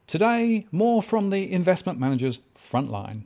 Today, more from the Investment Manager's Frontline.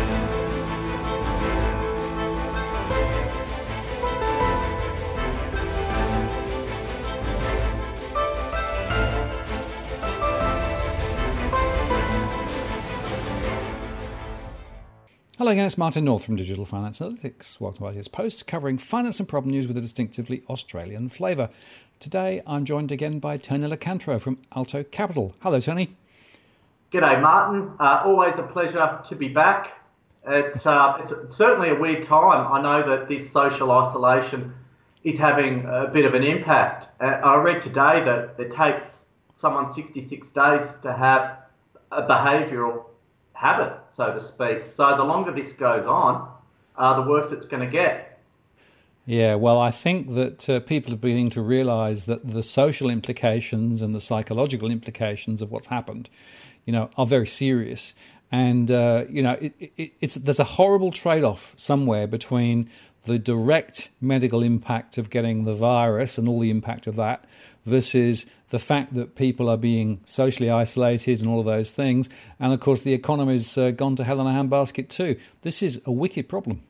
Hello again, it's Martin North from Digital Finance Analytics. Welcome to our latest post covering finance and problem news with a distinctively Australian flavour. Today I'm joined again by Tony Locantro from Alto Capital. Hello, Tony. G'day, Martin. Always a pleasure to be back. It's certainly a weird time. I know that this social isolation is having a bit of an impact. I read today that it takes someone 66 days to have a behavioural habit, so to speak. So the longer this goes on, the worse it's going to get. Yeah, well, I think that people are beginning to realise that the social implications and the psychological implications of what's happened, are very serious. And, there's a horrible trade-off somewhere between the direct medical impact of getting the virus and all the impact of that versus the fact that people are being socially isolated and all of those things. And, of course, the economy's gone to hell in a handbasket too. This is a wicked problem.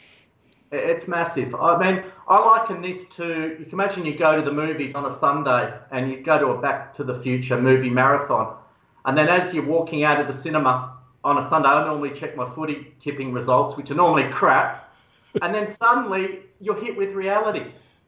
It's massive. I mean, I liken this to, you can imagine you go to the movies on a Sunday and you go to a Back to the Future movie marathon. And then as you're walking out of the cinema on a Sunday, I normally check my footy tipping results, which are normally crap. And then suddenly you're hit with reality.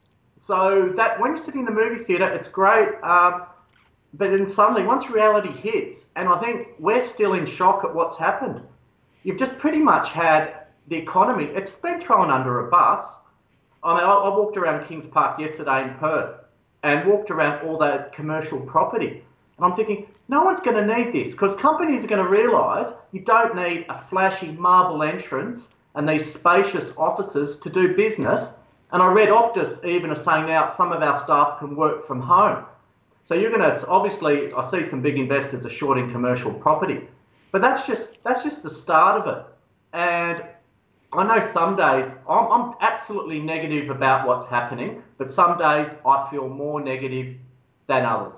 So that when you're sitting in the movie theatre, it's great. But then suddenly, once reality hits, and I think we're still in shock at what's happened, you've just pretty much had the economy, it's been thrown under a bus. I mean, I walked around Kings Park yesterday in Perth and walked around all that commercial property. And I'm thinking, no one's going to need this because companies are going to realise you don't need a flashy marble entrance and these spacious offices to do business. And I read Optus even are saying now some of our staff can work from home. So you're going to, obviously, I see some big investors are shorting commercial property. But that's just the start of it. And I know some days I'm absolutely negative about what's happening, but some days I feel more negative than others.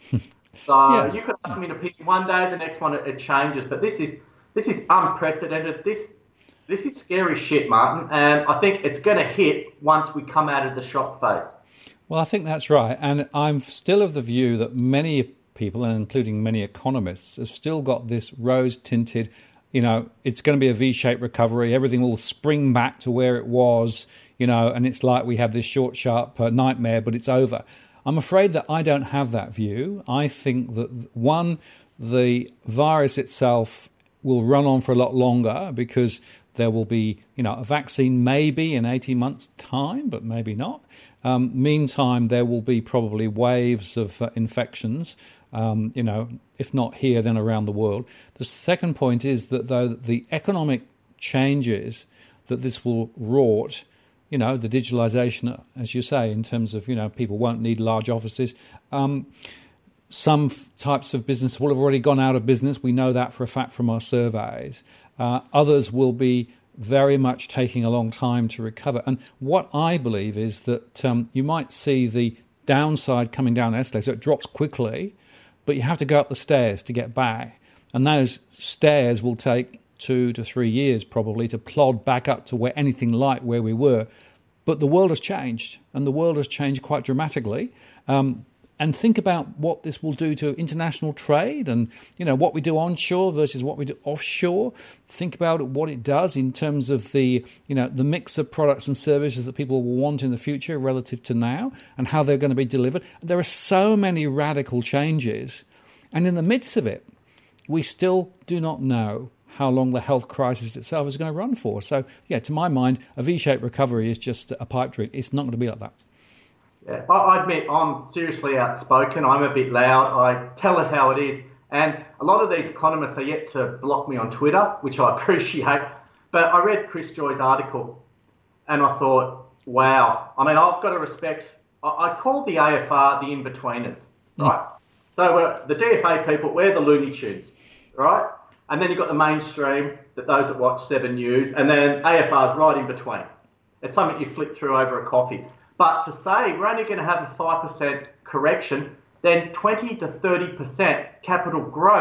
So yeah. You could ask me to pick one day, the next one it changes, but this is unprecedented. This is scary shit, Martin, and I think it's going to hit once we come out of the shock phase. Well, I think that's right, and I'm still of the view that many people, and including many economists, have still got this rose-tinted, it's going to be a V-shaped recovery. Everything will spring back to where it was, and it's like we have this short, sharp nightmare, but it's over. I'm afraid that I don't have that view. I think that, one, the virus itself will run on for a lot longer because there will be, a vaccine maybe in 18 months' time, but maybe not. Meantime, there will be probably waves of infections, if not here, then around the world. The second point is that though the economic changes that this will wrought, the digitalisation, as you say, in terms of, people won't need large offices. Some types of business will have already gone out of business. We know that for a fact from our surveys. Others will be very much taking a long time to recover. And what I believe is that you might see the downside coming down the escalator, so it drops quickly, but you have to go up the stairs to get back. And those stairs will take 2 to 3 years probably to plod back up to where anything like where we were. But the world has changed, and the world has changed quite dramatically. And think about what this will do to international trade and, what we do onshore versus what we do offshore. Think about what it does in terms of the mix of products and services that people will want in the future relative to now and how they're going to be delivered. There are so many radical changes. And in the midst of it, we still do not know how long the health crisis itself is going to run for. So, to my mind, a V-shaped recovery is just a pipe dream. It's not going to be like that. Yeah, I admit I'm seriously outspoken. I'm a bit loud. I tell it how it is. And a lot of these economists are yet to block me on Twitter, which I appreciate. But I read Chris Joy's article and I thought, wow. I mean, I've got to respect, I call the AFR the in-betweeners, right? So the DFA people, we're the Looney Tunes, right? And then you've got the mainstream, those that watch 7 News, and then AFR's right in between. It's something you flick through over a coffee. But to say we're only going to have a 5% correction, then 20 to 30% capital growth,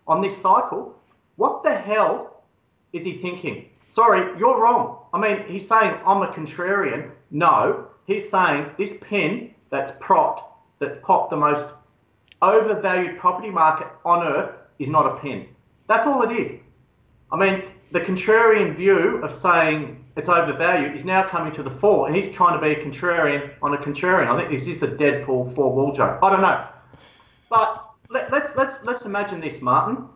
on this cycle. What the hell is he thinking? Sorry, you're wrong. I mean, he's saying I'm a contrarian. No, he's saying this pin that's popped the most overvalued property market on earth is not a pin. That's all it is. I mean, the contrarian view of saying it's overvalued is now coming to the fore, and he's trying to be a contrarian on a contrarian. I think this is a Deadpool four-wall joke. I don't know. But let's imagine this, Martin.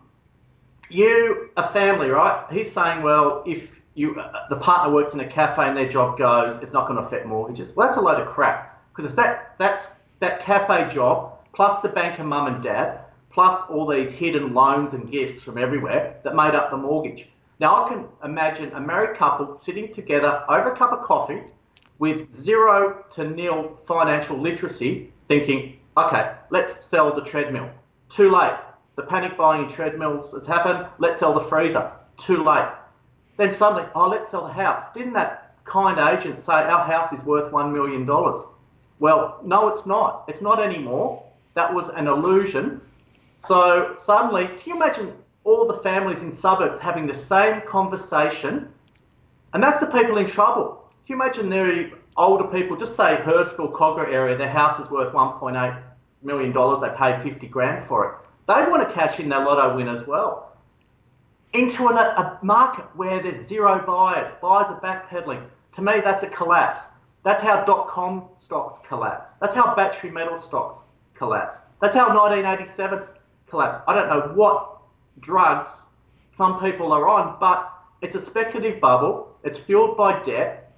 You, a family, right? He's saying, well, if the partner works in a cafe and their job goes, it's not going to affect mortgages. Well, that's a load of crap, because it's that cafe job plus the banker mum and dad plus all these hidden loans and gifts from everywhere that made up the mortgage. Now, I can imagine a married couple sitting together over a cup of coffee with 0 to nil financial literacy, thinking, okay, let's sell the treadmill. Too late. The panic buying in treadmills has happened. Let's sell the freezer. Too late. Then suddenly, let's sell the house. Didn't that kind agent say our house is worth $1 million? Well, no, it's not. It's not anymore. That was an illusion. So suddenly, can you imagine all the families in suburbs having the same conversation? And that's the people in trouble. Can you imagine the older people, just say Hurstville, Cogra area, their house is worth $1.8 million. They paid 50 grand for it. They want to cash in their lotto win as well. Into a market where there's zero buyers. Buyers are backpedaling. To me, that's a collapse. That's how .com stocks collapse. That's how battery metal stocks collapse. That's how 1987 collapsed. I don't know what drugs some people are on, but it's a speculative bubble. It's fueled by debt.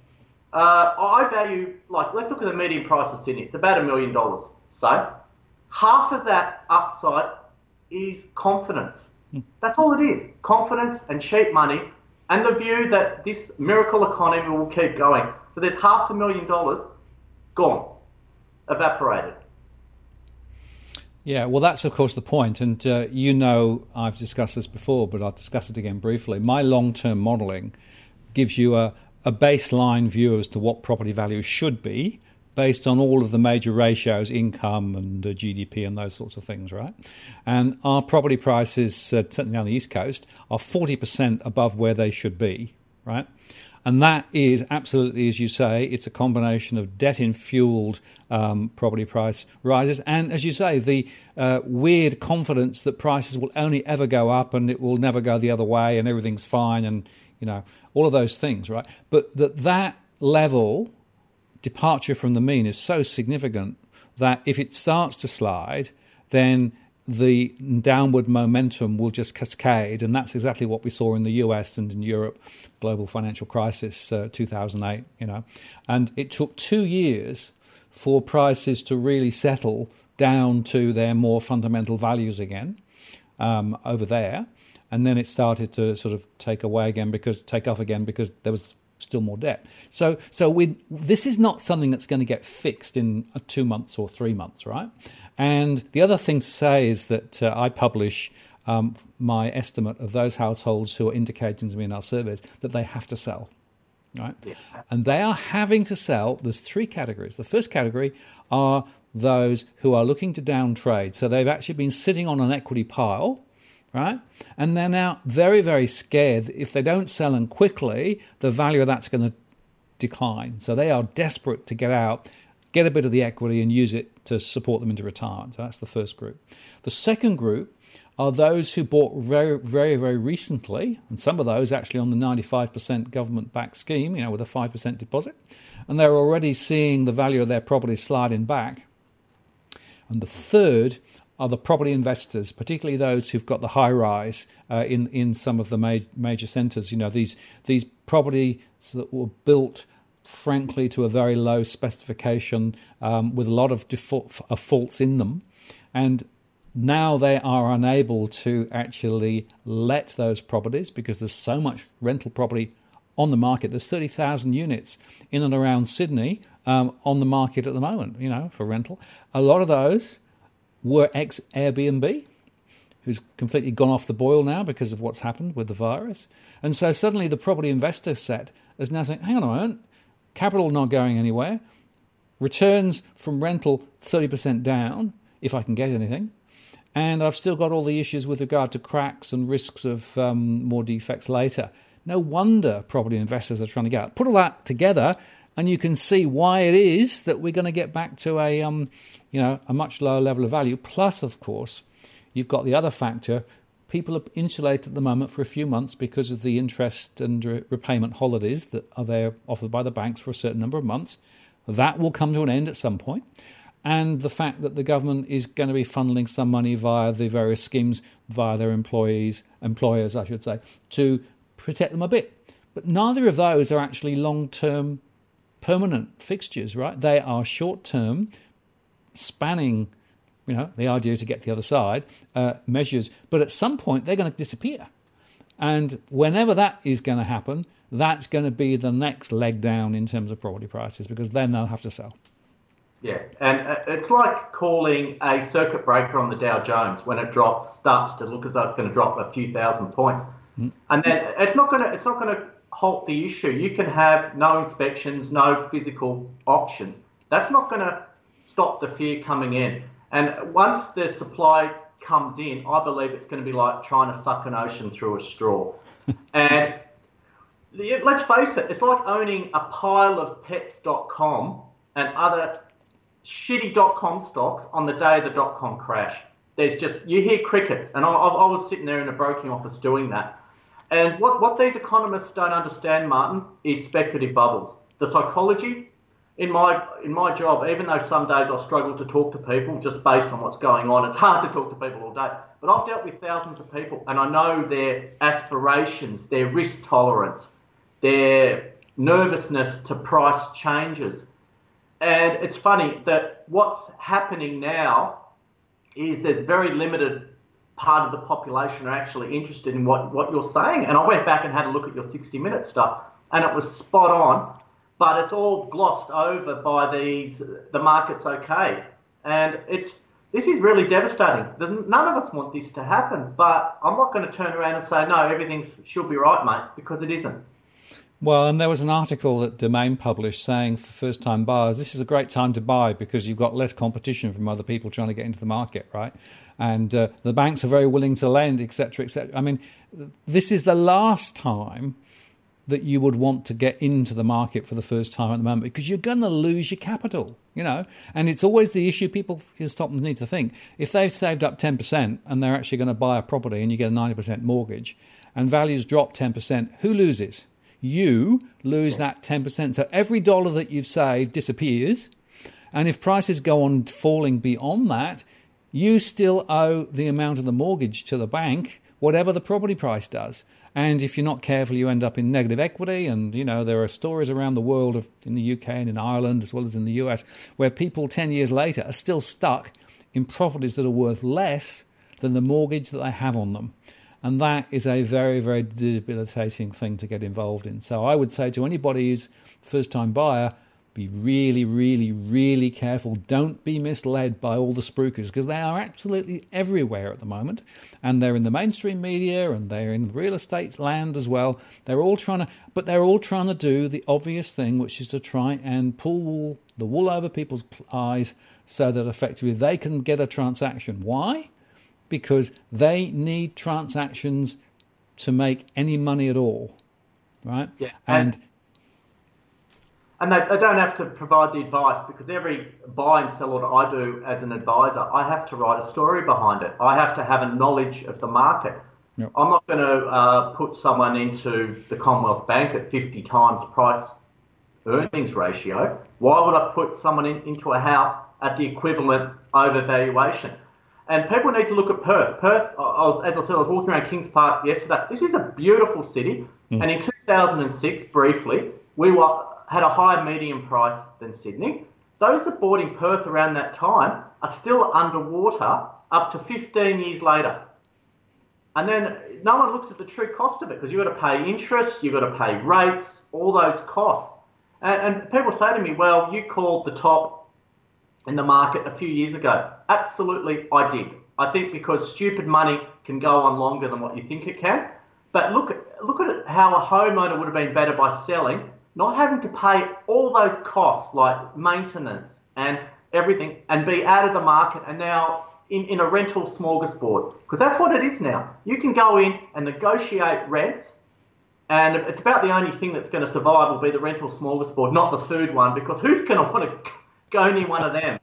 I value, let's look at the median price of Sydney. It's about $1 million. So half of that upside is confidence. That's all it is. Confidence and cheap money and the view that this miracle economy will keep going. So there's $500,000 gone, evaporated. Yeah, well, that's, of course, the point. And, I've discussed this before, but I'll discuss it again briefly. My long-term modelling gives you a baseline view as to what property values should be based on all of the major ratios, income and GDP and those sorts of things, right? And our property prices, certainly on the East Coast, are 40% above where they should be, right? And that is absolutely, as you say, it's a combination of debt-fueled property price rises and, as you say, the weird confidence that prices will only ever go up and it will never go the other way and everything's fine and, all of those things, right? But that level departure from the mean is so significant that if it starts to slide, then the downward momentum will just cascade, and that's exactly what we saw in the US and in Europe, global financial crisis, 2008, And it took 2 years for prices to really settle down to their more fundamental values again over there, and then it started to sort of take off again because there was still more debt. So this is not something that's going to get fixed in 2 months or 3 months, right? And the other thing to say is that I publish my estimate of those households who are indicating to me in our surveys that they have to sell, right? Yeah. And they are having to sell. There's 3 categories. The first category are those who are looking to down trade. So they've actually been sitting on an equity pile, right? And they're now very, very scared that if they don't sell and quickly, the value of that's going to decline. So they are desperate to get out, get a bit of the equity and use it to support them into retirement. So that's the first group. The second group are those who bought very, very, very recently, and some of those actually on the 95% government-backed scheme, with a 5% deposit, and they're already seeing the value of their property sliding back. And the third are the property investors, particularly those who've got the high rise in some of the major centres. These properties that were built, frankly, to a very low specification with a lot of faults in them, and now they are unable to actually let those properties because there's so much rental property on the market. There's 30,000 units in and around Sydney on the market at the moment, for rental. A lot of those were ex-Airbnb, who's completely gone off the boil now because of what's happened with the virus. And so suddenly the property investor set is now saying, hang on a moment, capital not going anywhere, returns from rental 30% down, if I can get anything, and I've still got all the issues with regard to cracks and risks of more defects later. No wonder property investors are trying to get out. Put all that together, and you can see why it is that we're going to get back to a much lower level of value. Plus, of course, you've got the other factor. People are insulated at the moment for a few months because of the interest and repayment holidays that are there offered by the banks for a certain number of months. That will come to an end at some point. And the fact that the government is going to be funneling some money via the various schemes, via their employers, I should say, to protect them a bit. But neither of those are actually long-term permanent fixtures, right? They are short-term, spanning, the idea to get to the other side, measures. But at some point, they're going to disappear. And whenever that is going to happen, that's going to be the next leg down in terms of property prices, because then they'll have to sell. Yeah, and it's like calling a circuit breaker on the Dow Jones when it starts to look as though it's going to drop a few thousand points. And then it's not going to halt the issue. You can have no inspections, no physical auctions. That's not going to stop the fear coming in. And once the supply comes in, I believe it's going to be like trying to suck an ocean through a straw. And let's face it, it's like owning a pile of pets.com and other shitty .com stocks on the day of the .com crash. You hear crickets, and I was sitting there in a broking office doing that. And what these economists don't understand, Martin, is speculative bubbles. The psychology in my job, even though some days I struggle to talk to people just based on what's going on, it's hard to talk to people all day. But I've dealt with thousands of people, and I know their aspirations, their risk tolerance, their nervousness to price changes. And it's funny that what's happening now is there's very limited part of the population are actually interested in what you're saying. And I went back and had a look at your 60 Minutes stuff, and it was spot on, but it's all glossed over by the market's okay. And this is really devastating. None of us want this to happen, but I'm not going to turn around and say, no, everything should be right, mate, because it isn't. Well, and there was an article that Domain published saying for first-time buyers, this is a great time to buy because you've got less competition from other people trying to get into the market, right? And the banks are very willing to lend, et cetera, et cetera. I mean, this is the last time that you would want to get into the market for the first time at the moment because you're going to lose your capital, And it's always the issue people need to think. If they've saved up 10% and they're actually going to buy a property and you get a 90% mortgage and values drop 10%, who loses? You lose that 10%. So every dollar that you've saved disappears. And if prices go on falling beyond that, you still owe the amount of the mortgage to the bank, whatever the property price does. And if you're not careful, you end up in negative equity. And, there are stories around the world, in the UK and in Ireland, as well as in the US, where people 10 years later are still stuck in properties that are worth less than the mortgage that they have on them. And that is a very, very debilitating thing to get involved in. So I would say to anybody who's first-time buyer, be really, really, really careful. Don't be misled by all the spruikers, because they are absolutely everywhere at the moment. And they're in the mainstream media and they're in real estate land as well. They're all trying to do the obvious thing, which is to try and pull the wool over people's eyes so that effectively they can get a transaction. Why? Because they need transactions to make any money at all, right? Yeah. And they don't have to provide the advice, because every buy and sell that I do as an advisor, I have to write a story behind it. I have to have a knowledge of the market. Yep. I'm not going to put someone into the Commonwealth Bank at 50 times price earnings ratio. Why would I put someone into a house at the equivalent overvaluation? And people need to look at Perth. Perth, as I said, I was walking around Kings Park yesterday. This is a beautiful city. And in 2006, briefly, we had a higher median price than Sydney. Those that bought in Perth around that time are still underwater up to 15 years later. And then no one looks at the true cost of it, because you've got to pay interest, you've got to pay rates, all those costs. And people say to me, well, you called the top in the market a few years ago. Absolutely, I did. I think because stupid money can go on longer than what you think it can. But look at it, how a homeowner would have been better by selling, not having to pay all those costs like maintenance and everything, and be out of the market. And now in a rental smorgasbord, because that's what it is now. You can go in and negotiate rents, and it's about the only thing that's going to survive will be the rental smorgasbord, not the food one, because who's going to want to go near one of them?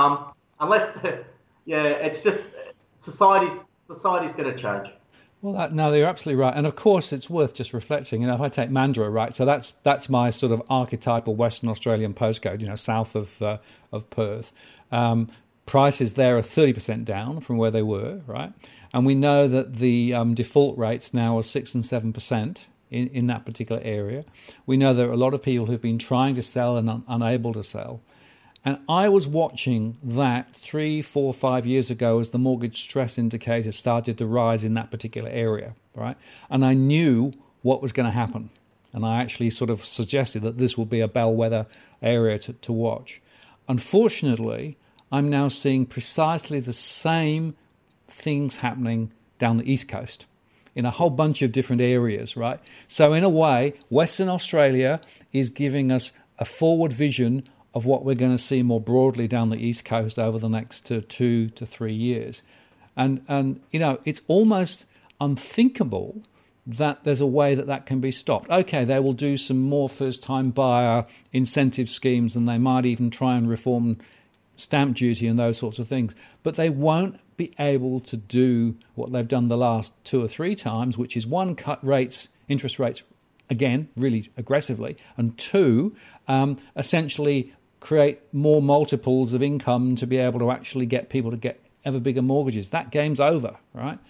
It's just society's going to change. Well, no, you're absolutely right. And of course, it's worth just reflecting. If I take Mandurah, right, so that's my sort of archetypal Western Australian postcode, south of Perth. Prices there are 30% down from where they were, right? And we know that the default rates now are 6 and 7% in that particular area. We know there are a lot of people who've been trying to sell and unable to sell. And I was watching that 3, 4, 5 years ago as the mortgage stress indicator started to rise in that particular area, right? And I knew what was going to happen. And I actually sort of suggested that this would be a bellwether area to watch. Unfortunately, I'm now seeing precisely the same things happening down the East Coast in a whole bunch of different areas, right? So in a way, Western Australia is giving us a forward vision of what we're going to see more broadly down the East Coast over the next 2 to 3 years. And it's almost unthinkable that there's a way that can be stopped. Okay, they will do some more first-time buyer incentive schemes, and they might even try and reform stamp duty and those sorts of things. But they won't be able to do what they've done the last 2 or 3 times, which is 1, cut interest rates, again, really aggressively, and 2, essentially create more multiples of income to be able to actually get people to get ever bigger mortgages. That game's over, right?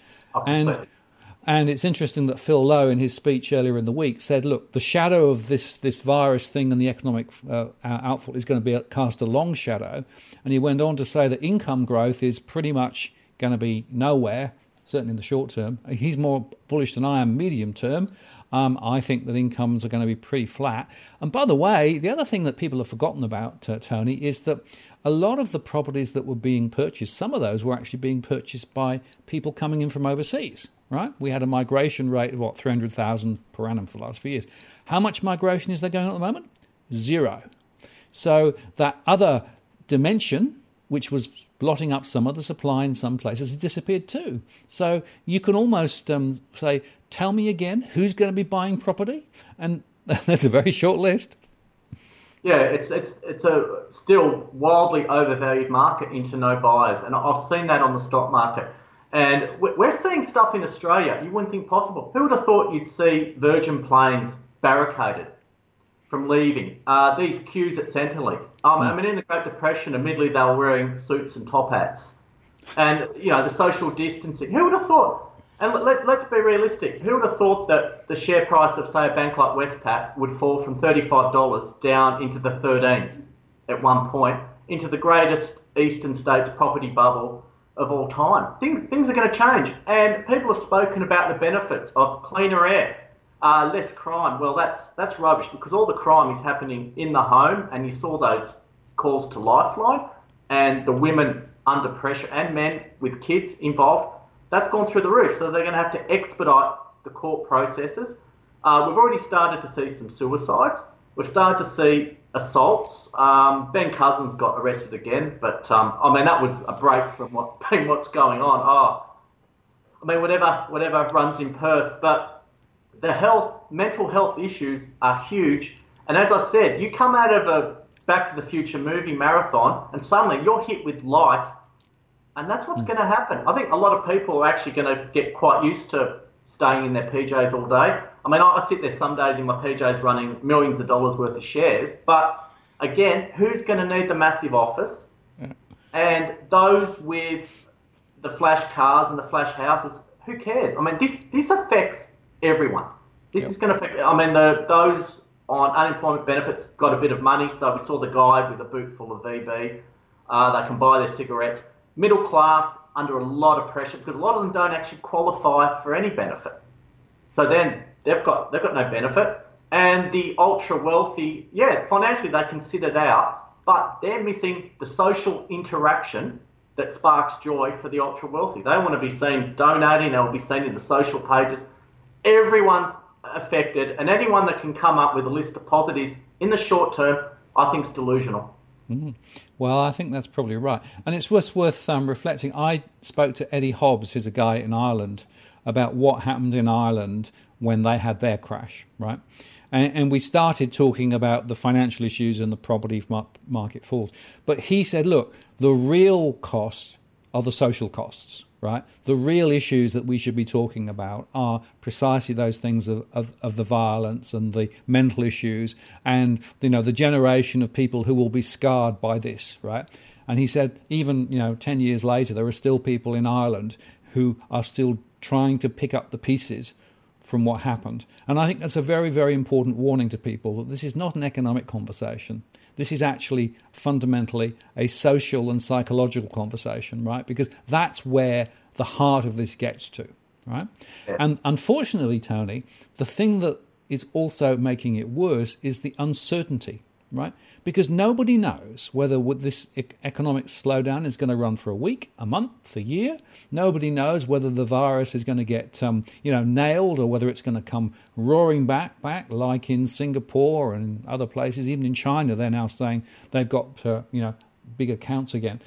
And it's interesting that Phil Lowe, in his speech earlier in the week, said, look, the shadow of this virus thing and the economic outfall is going to be cast a long shadow. And he went on to say that income growth is pretty much going to be nowhere, certainly in the short term. He's more bullish than I am medium term. I think that incomes are going to be pretty flat. And by the way, the other thing that people have forgotten about, Tony, is that a lot of the properties that were being purchased, some of those were actually being purchased by people coming in from overseas, right? We had a migration rate of, 300,000 per annum for the last few years. How much migration is there going on at the moment? 0. So that other dimension, which was blotting up some of the supply in some places, has disappeared too. So you can almost say, tell me again, who's going to be buying property? And that's a very short list. Yeah, it's a still wildly overvalued market into no buyers. And I've seen that on the stock market. And we're seeing stuff in Australia you wouldn't think possible. Who would have thought you'd see Virgin planes barricaded from leaving? These queues at Centrelink. In the Great Depression, admittedly, they were wearing suits and top hats. And, the social distancing. Who would have thought? And let's be realistic. Who would have thought that the share price of, say, a bank like Westpac would fall from $35 down into the 13s at one point, into the greatest eastern states property bubble of all time? Things are going to change. And people have spoken about the benefits of cleaner air, less crime. Well, that's rubbish, because all the crime is happening in the home, and you saw those calls to Lifeline and the women under pressure and men with kids involved. That's gone through the roof. So they're going to have to expedite the court processes. We've already started to see some suicides. We've started to see assaults. Ben Cousins got arrested again, but that was a break from what's going on. Whatever runs in Perth. But the mental health issues are huge. And as I said, you come out of a Back to the Future movie marathon, and suddenly you're hit with light. And that's what's going to happen. I think a lot of people are actually going to get quite used to staying in their PJs all day. I sit there some days in my PJs running millions of dollars worth of shares. But again, who's going to need the massive office? Yeah. And those with the flash cars and the flash houses, who cares? This affects everyone. This is going to affect, those on unemployment benefits got a bit of money. So we saw the guy with a boot full of VB. They can buy their cigarettes. Middle class under a lot of pressure, because a lot of them don't actually qualify for any benefit. So then they've got no benefit. And the ultra wealthy, financially they can sit it out, but they're missing the social interaction that sparks joy for the ultra wealthy. They want to be seen donating, they'll be seen in the social pages. Everyone's affected, and anyone that can come up with a list of positives in the short term, I think is delusional. Well, I think that's probably right. And it's worth reflecting. I spoke to Eddie Hobbs, who's a guy in Ireland, about what happened in Ireland when they had their crash, right? And we started talking about the financial issues and the property market falls. But he said, look, the real costs are the social costs, right? The real issues that we should be talking about are precisely those things of the violence and the mental issues and, the generation of people who will be scarred by this, right? And he said, even, 10 years later, there are still people in Ireland who are still trying to pick up the pieces from what happened. And I think that's a very, very important warning to people that this is not an economic conversation. This is actually fundamentally a social and psychological conversation, right? Because that's where the heart of this gets to, right? Yeah. And unfortunately, Tony, the thing that is also making it worse is the uncertainty, right? Because nobody knows whether this economic slowdown is going to run for a week, a month, a year. Nobody knows whether the virus is going to get, nailed, or whether it's going to come roaring back like in Singapore and other places. Even in China, they're now saying they've got, bigger counts again.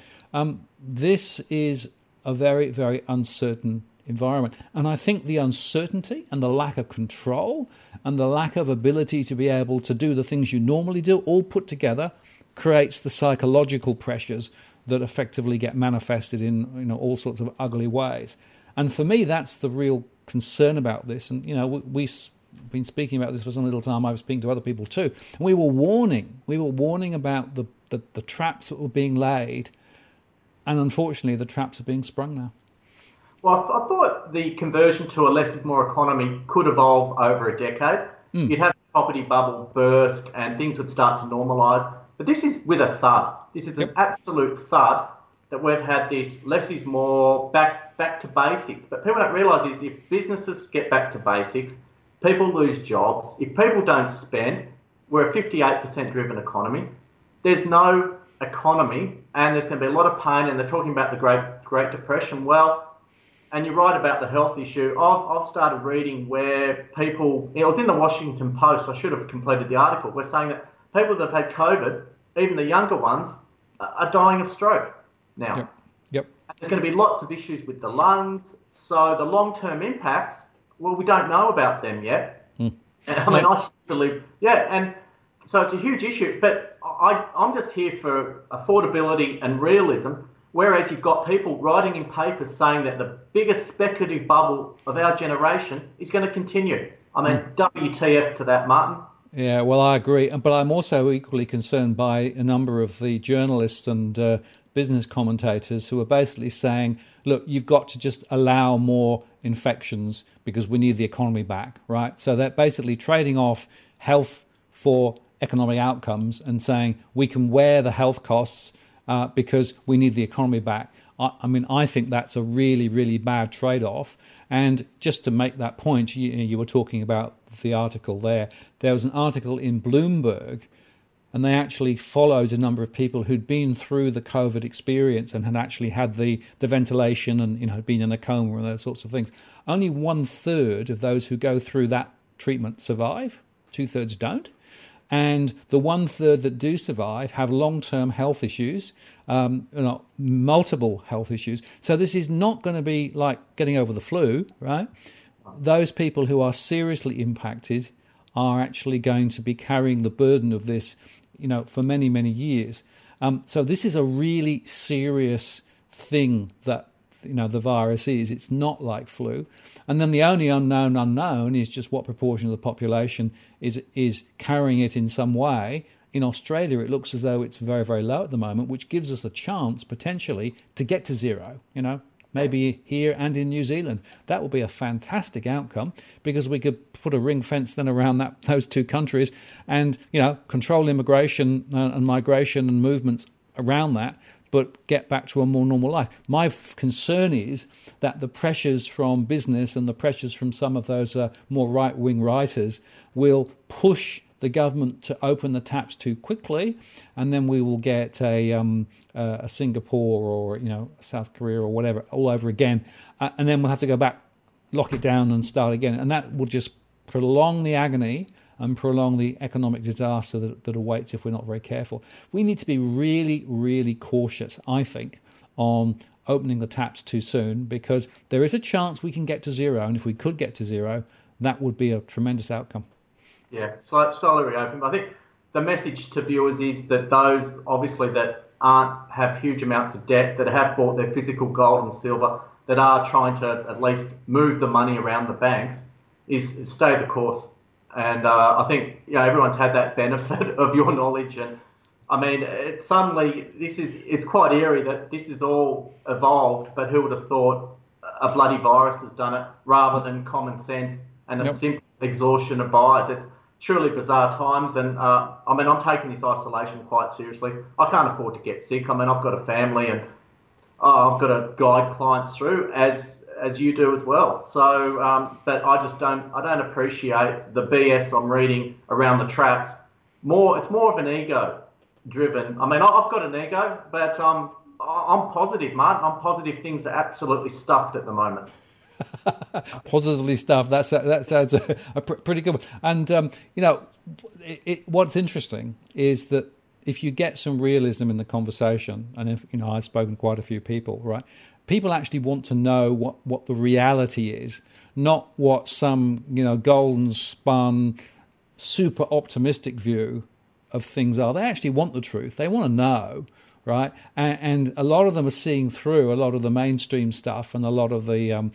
This is a very, very uncertain environment. And I think the uncertainty and the lack of control and the lack of ability to be able to do the things you normally do, all put together, creates the psychological pressures that effectively get manifested in all sorts of ugly ways. And for me, that's the real concern about this. And, we've been speaking about this for some little time. I was speaking to other people too. And we were warning about the traps that were being laid. And unfortunately, the traps are being sprung now. Well, I thought the conversion to a less is more economy could evolve over a decade. You'd have the property bubble burst and things would start to normalise. But this is with a thud. This is an absolute thud that we've had this less is more back to basics. But people don't realise is if businesses get back to basics, people lose jobs. If people don't spend, we're a 58% driven economy. There's no economy and there's going to be a lot of pain. And they're talking about the Great Depression. Well, and you're right about the health issue. I've started reading where people, it was in the Washington Post, I should have completed the article, we're saying that people that have had COVID, even the younger ones, are dying of stroke now. Yep. There's going to be lots of issues with the lungs. So the long-term impacts, well, we don't know about them yet. I just believe, and so it's a huge issue. But I'm just here for affordability and realism. Whereas you've got people writing in papers saying that the biggest speculative bubble of our generation is going to continue. I mean, WTF to that, Martin. Yeah, well, I agree. But I'm also equally concerned by a number of the journalists and business commentators who are basically saying, look, you've got to just allow more infections because we need the economy back, right? So they're basically trading off health for economic outcomes and saying we can wear the health costs because we need the economy back. I think that's a really, really bad trade-off. And just to make that point, you were talking about the article there. There was an article in Bloomberg, and they actually followed a number of people who'd been through the COVID experience and had actually had the ventilation and been in a coma and those sorts of things. Only 1/3 of those who go through that treatment survive. 2/3 don't. And the 1/3 that do survive have long-term health issues, multiple health issues. So this is not going to be like getting over the flu, right? Those people who are seriously impacted are actually going to be carrying the burden of this, for many, many years. So this is a really serious thing that the virus is. It's not like flu. And then the only unknown is just what proportion of the population is carrying it in some way. In Australia, it looks as though it's very, very low at the moment, which gives us a chance potentially to get to zero, maybe here and in New Zealand. That would be a fantastic outcome because we could put a ring fence then around those two countries and, control immigration and migration and movements around that, but get back to a more normal life. My concern is that the pressures from business and the pressures from some of those more right-wing writers will push the government to open the taps too quickly, and then we will get a Singapore or South Korea or whatever all over again, and then we'll have to go back, lock it down, and start again, and that will just prolong the agony and prolong the economic disaster that awaits if we're not very careful. We need to be really, really cautious, I think, on opening the taps too soon, because there is a chance we can get to zero, and if we could get to zero, that would be a tremendous outcome. Yeah, slowly reopen. I think the message to viewers is that those, obviously, that have huge amounts of debt, that have bought their physical gold and silver, that are trying to at least move the money around the banks, is stay the course. And I think everyone's had that benefit of your knowledge. And I mean, it's quite eerie that this is all evolved, but who would have thought a bloody virus has done it rather than common sense and a simple exhaustion of buyers. It's truly bizarre times. And I mean, I'm taking this isolation quite seriously. I can't afford to get sick. I mean, I've got a family and I've got to guide clients through as you do as well. So, but I don't appreciate the BS I'm reading around the traps. It's more of an ego driven. I mean, I've got an ego, but I'm positive, Martin. I'm positive things are absolutely stuffed at the moment. Positively stuffed. That sounds a pretty good one. And what's interesting is that if you get some realism in the conversation, and if I've spoken to quite a few people, right? People actually want to know what the reality is, not what some golden spun, super optimistic view of things are. They actually want the truth. They want to know, right? And a lot of them are seeing through a lot of the mainstream stuff and a lot of the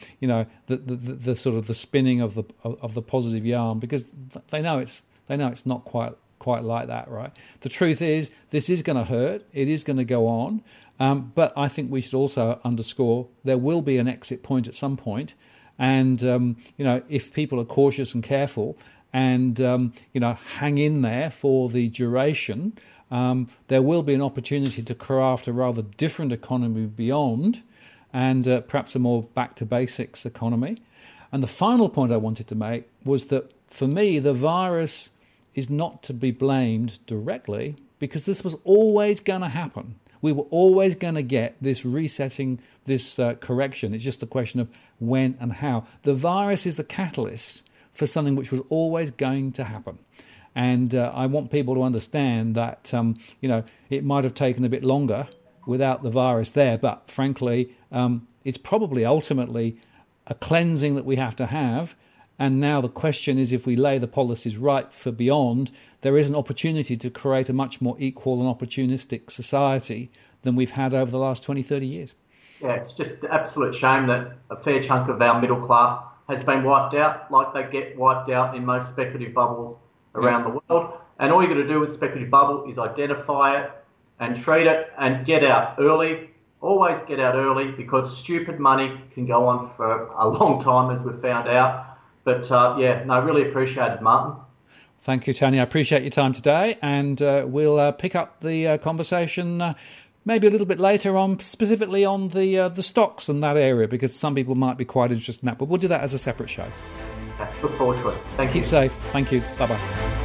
the sort of the spinning of the positive yarn, because they know it's not quite like that, right? The truth is, this is going to hurt. It is going to go on. But I think we should also underscore there will be an exit point at some point. And, if people are cautious and careful and, hang in there for the duration, there will be an opportunity to craft a rather different economy beyond, and perhaps a more back to basics economy. And the final point I wanted to make was that for me, the virus is not to be blamed directly, because this was always going to happen. We were always going to get this resetting, this correction. It's just a question of when and how. The virus is the catalyst for something which was always going to happen. And I want people to understand that, it might have taken a bit longer without the virus there. But frankly, it's probably ultimately a cleansing that we have to have. And now the question is, if we lay the policies right for beyond, there is an opportunity to create a much more equal and opportunistic society than we've had over the last 20, 30 years. Yeah, it's just an absolute shame that a fair chunk of our middle class has been wiped out, like they get wiped out in most speculative bubbles around the world. And all you've got to do with speculative bubble is identify it and treat it and get out early. Always get out early, because stupid money can go on for a long time, as we've found out. But really appreciate it, Martin. Thank you, Tony. I appreciate your time today, and we'll pick up the conversation maybe a little bit later on, specifically on the stocks and that area, because some people might be quite interested in that. But we'll do that as a separate show. Okay, look forward to it. Thank you. Keep safe. Thank you. Bye-bye.